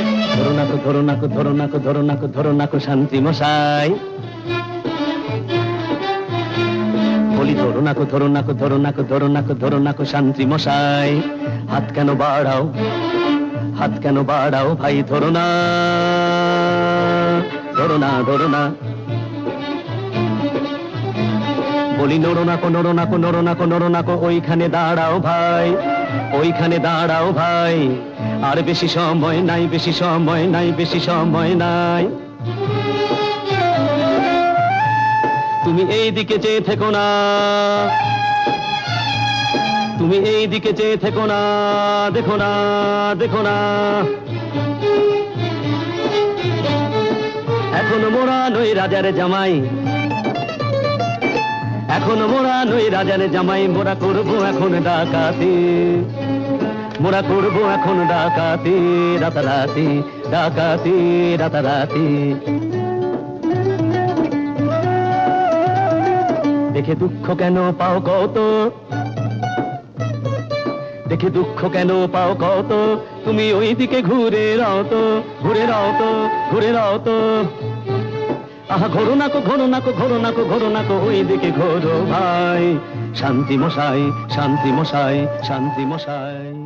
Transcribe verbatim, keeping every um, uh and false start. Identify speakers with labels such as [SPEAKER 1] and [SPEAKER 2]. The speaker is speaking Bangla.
[SPEAKER 1] ধরো নাকো ধরো নাকো ধরো নাকো ধরো নাকো ধরো নাকো শান্তি মশাই বলি ধরো নাকো ধরো নাকো ধরো নাকো ধরো নাকো ধরো নাকো শান্তি মশাই হাত কেন বাড়াও হাত কেন বাড়াও ভাই ধরো না ধরো না ধরো না বলি নড়ো নাকো নড়ো নাকো নড়ো নাকো নড়ো নাকো ওইখানে দাঁড়াও ভাই ওইখানে দাঁড়াও ভাই আর বেশি সময় নাই বেশি সময় নাই বেশি সময় নাই তুমি এই দিকে চেয়ে থেকো না তুমি এই দিকে চেয়ে থেকো না দেখো না দেখো না এখনো মোরা নই রাজার জামাই এখনো মোরা নই রাজার জামাই মোরা করবো এখন ডাকাতি মোরা করবো এখন ডাকাতি রাতারাতি ডাকাতি রাতারাতি দেখে দুঃখ কেন পাও কত দেখে দুঃখ কেন পাও কত তুমি ওই দিকে ঘুরে রাও তো ঘুরে রাও তো ঘুরে রাও তো আহা ঘোরো নাকো ঘোরো নাকো ঘোরো নাকো ঘোরো নাকো ওই দিকে ঘোরো ভাই শান্তি মশাই শান্তি মশাই শান্তি মশাই